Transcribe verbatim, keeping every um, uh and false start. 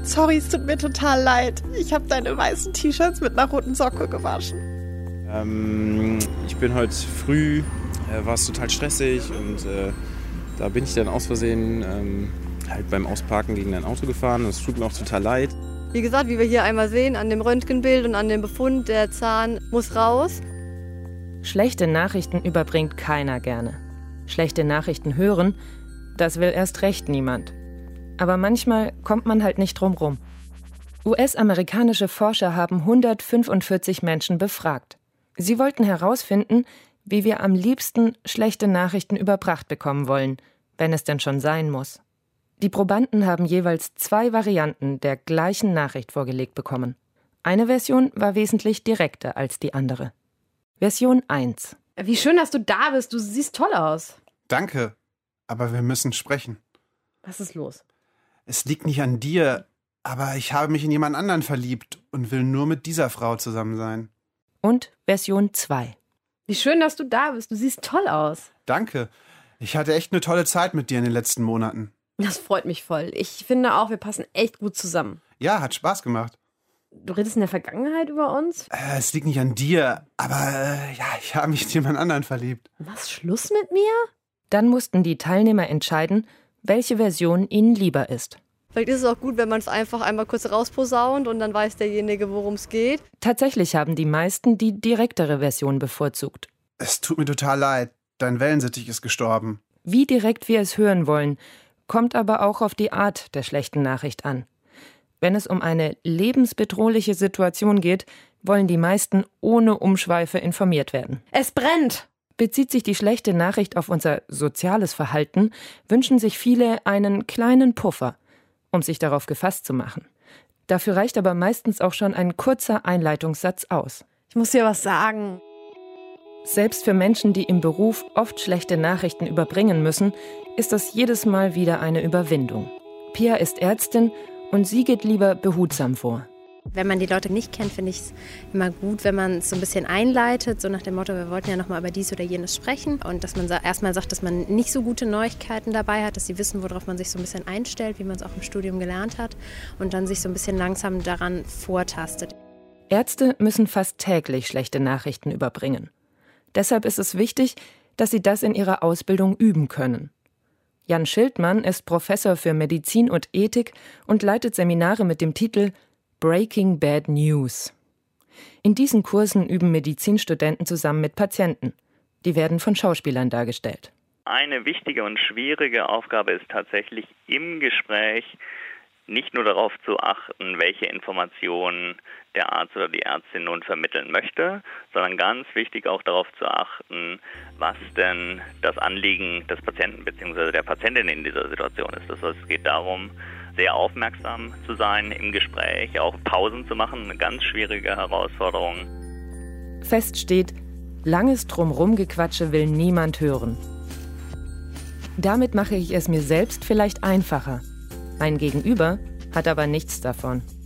Sorry, es tut mir total leid. Ich habe deine weißen T-Shirts mit einer roten Socke gewaschen. Ähm, ich bin heute früh, äh, war es total stressig und äh, da bin ich dann aus Versehen ähm, halt beim Ausparken gegen ein Auto gefahren. Das tut mir auch total leid. Wie gesagt, wie wir hier einmal sehen, an dem Röntgenbild und an dem Befund, der Zahn muss raus. Schlechte Nachrichten überbringt keiner gerne. Schlechte Nachrichten hören, das will erst recht niemand. Aber manchmal kommt man halt nicht drum rum. U S-amerikanische Forscher haben hundertfünfundvierzig Menschen befragt. Sie wollten herausfinden, wie wir am liebsten schlechte Nachrichten überbracht bekommen wollen, wenn es denn schon sein muss. Die Probanden haben jeweils zwei Varianten der gleichen Nachricht vorgelegt bekommen. Eine Version war wesentlich direkter als die andere. Version eins. Wie schön, dass du da bist. Du siehst toll aus. Danke, aber wir müssen sprechen. Was ist los? Es liegt nicht an dir, aber ich habe mich in jemand anderen verliebt und will nur mit dieser Frau zusammen sein. Und Version zwei. Wie schön, dass du da bist. Du siehst toll aus. Danke. Ich hatte echt eine tolle Zeit mit dir in den letzten Monaten. Das freut mich voll. Ich finde auch, wir passen echt gut zusammen. Ja, hat Spaß gemacht. Du redest in der Vergangenheit über uns? Äh, es liegt nicht an dir, aber äh, ja, ich habe mich in jemand anderen verliebt. Was, Schluss mit mir? Dann mussten die Teilnehmer entscheiden, welche Version ihnen lieber ist. Vielleicht ist es auch gut, wenn man es einfach einmal kurz rausposaunt und dann weiß derjenige, worum es geht. Tatsächlich haben die meisten die direktere Version bevorzugt. Es tut mir total leid. Dein Wellensittich ist gestorben. Wie direkt wir es hören wollen, kommt aber auch auf die Art der schlechten Nachricht an. Wenn es um eine lebensbedrohliche Situation geht, wollen die meisten ohne Umschweife informiert werden. Es brennt! Bezieht sich die schlechte Nachricht auf unser soziales Verhalten, wünschen sich viele einen kleinen Puffer, um sich darauf gefasst zu machen. Dafür reicht aber meistens auch schon ein kurzer Einleitungssatz aus. Ich muss dir was sagen. Selbst für Menschen, die im Beruf oft schlechte Nachrichten überbringen müssen, ist das jedes Mal wieder eine Überwindung. Pia ist Ärztin und sie geht lieber behutsam vor. Wenn man die Leute nicht kennt, finde ich es immer gut, wenn man es so ein bisschen einleitet, so nach dem Motto, wir wollten ja noch mal über dies oder jenes sprechen. Und dass man erstmal sagt, dass man nicht so gute Neuigkeiten dabei hat, dass sie wissen, worauf man sich so ein bisschen einstellt, wie man es auch im Studium gelernt hat. Und dann sich so ein bisschen langsam daran vortastet. Ärzte müssen fast täglich schlechte Nachrichten überbringen. Deshalb ist es wichtig, dass sie das in ihrer Ausbildung üben können. Jan Schildmann ist Professor für Medizin und Ethik und leitet Seminare mit dem Titel Breaking Bad News. In diesen Kursen üben Medizinstudenten zusammen mit Patienten. Die werden von Schauspielern dargestellt. Eine wichtige und schwierige Aufgabe ist tatsächlich im Gespräch nicht nur darauf zu achten, welche Informationen der Arzt oder die Ärztin nun vermitteln möchte, sondern ganz wichtig auch darauf zu achten, was denn das Anliegen des Patienten bzw. der Patientin in dieser Situation ist. Das heißt, es geht darum, sehr aufmerksam zu sein im Gespräch, auch Pausen zu machen, eine ganz schwierige Herausforderung. Fest steht, langes Drumrumgequatsche will niemand hören. Damit mache ich es mir selbst vielleicht einfacher. Mein Gegenüber hat aber nichts davon.